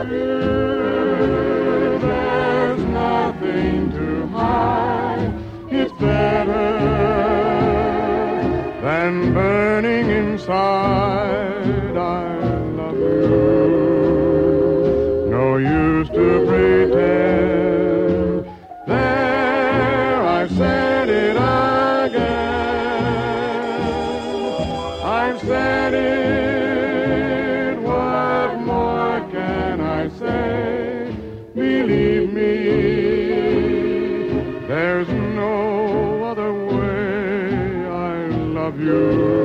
love you. There's nothing to hide. It's better than burning inside. I love you. No use to pretend. There, I've said it again. I've said it. What more can I say? Believe me, there's no other way. I love you.